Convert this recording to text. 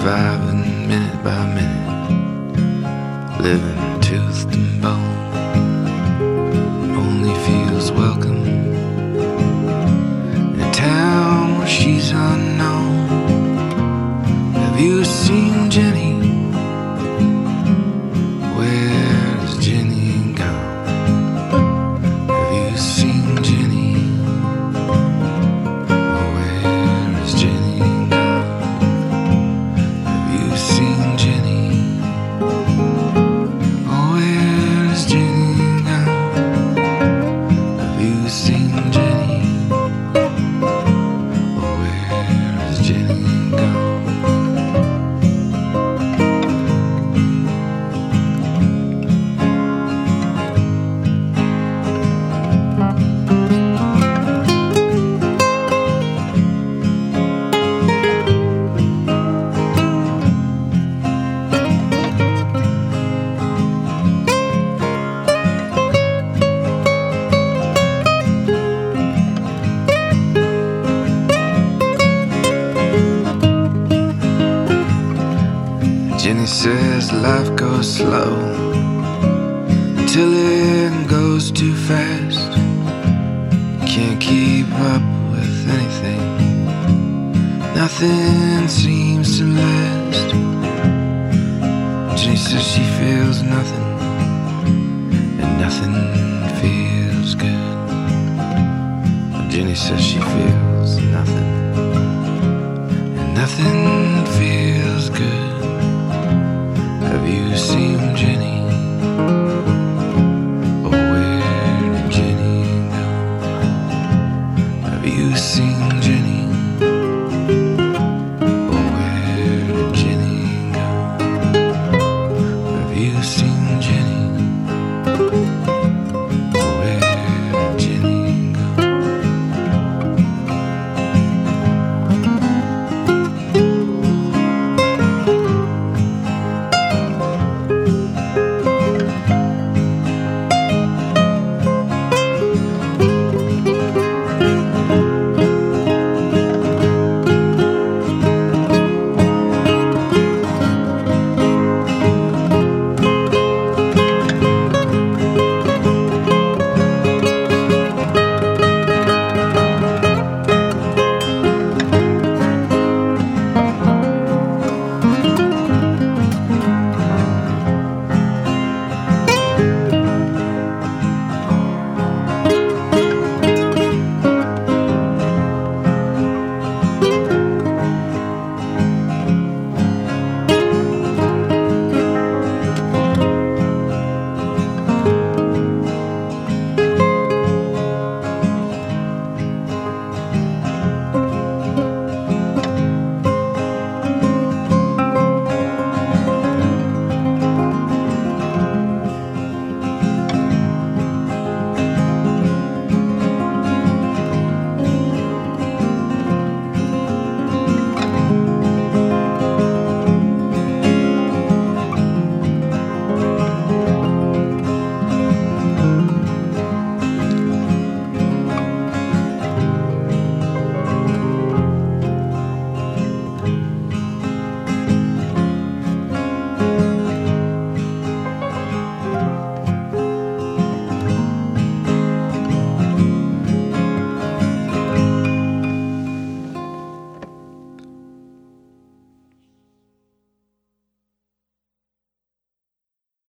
surviving minute by minute, living tooth and bone. Only feels welcome in a town where she's unknown. Have you seen Jenny? Where is Jenny gone? Have you seen Jenny? Oh, where is Jenny gone? Have you seen Jenny? Oh, where is Jenny gone? Have you seen Jenny? Oh, where is Jenny gone? Jenny says life goes slow until it goes too fast. Can't keep up with anything. Nothing seems to last. Jenny says she feels nothing, and nothing feels good. Jenny says she feels nothing, and nothing feels good. Have you seen Jenny? Oh, where did Jenny go? Have you seen